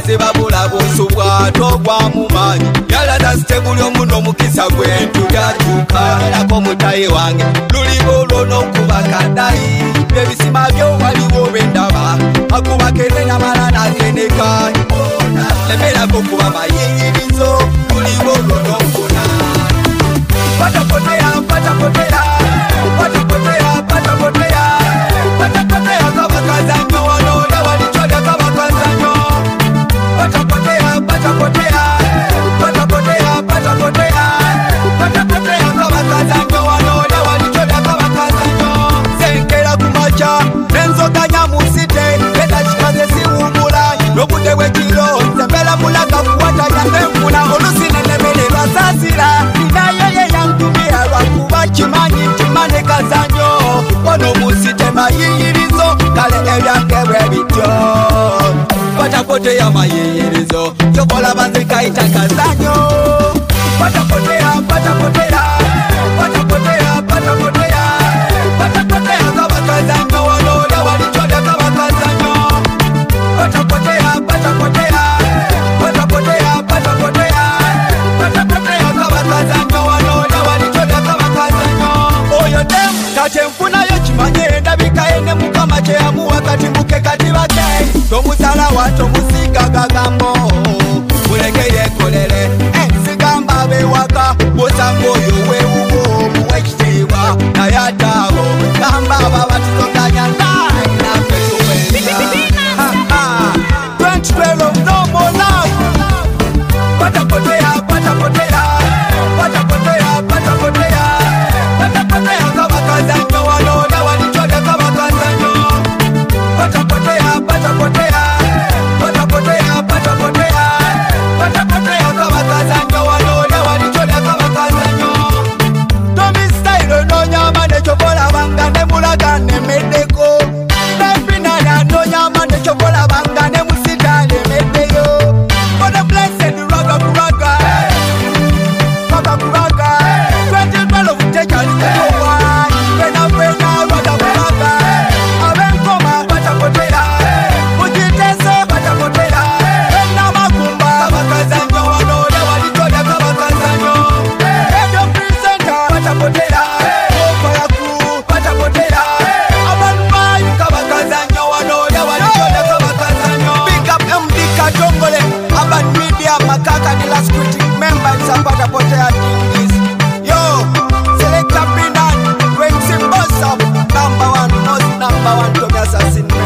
tebabula busubwa togwa mu maanyi yalaza sitebuli omuno mukisa gwentu gyakyuka erako mutaye wange lulibo olw'onokuba kadayi ebisima byo waliwo bendaba akuba kene namala nakeneka lemerako kuba mayiyirizo lulibo olw'onokuna patapoteya patapoteya patapoteya patapoteya patapoteya kabakazanyo wanoda walichoda kabakazanyo patapoteya patapoteya patapoteya patapoteya patapoteya kabakazanyo wanoda walichoda kabakazanyo senkera kumacha nenzoka nyamusite enda chikaze siwumula nobude wekiro sembela mulaka kuwata yambemfuna olusinenemele basasira inaye yantumia lwakuba kimanyi kimane kazanyo ono musite mayiyirizo kale ebyangebwe bityo patapoteya mayiyirizo kyokola banze kayita kazanyo patapoteya patapoteya patapoteya patapoteya patapoteya kabakazanyo wanoda walichoda kabakazanyo patapoteya patapoteya patapoteya patapoteya patapoteya kabakazanyo wanoda walichoda kabakazanyo oyo dem kate mfunayo kimanye ndabika ene mukama kyeyamuwa kati mbuke kati bake tomusala wato musiga gagambo muleke yekolere ensigamba bewaka bosango oyo wewuwo muwekitiibwa naye ataabo gamba ababatutonganya naffe tuwenda 2012 no more love patapoteya patapoteya patapoteya patapoteya patapoteya kabakazanyo wanoda walichoda kabakazanyo patapoteya patapoteya patapoteya patapoteya patapoteya kabakazanyo wanoda walichoda kabakazanyo Tommy style no nyama nechobola banga nemulaga nemedeko nepinana no nyama nechobola banga nemusita nemedeyo for the blessed raga kuraga 2012 teja likowa pena raga kuraga abenkoma patapoteya mujiteso patapoteya ena makumba kabakazanyo wanoda walichoda kabakazanyo radio presenter patapoteya oparaku patapoteya abanmayu kabakazanyo wanoda walichoda kabakazanyo big up MD Katongole Urban Media Makaka the last critic members of patapoteya things yo select up in that when symbols of number one Tommy Assassin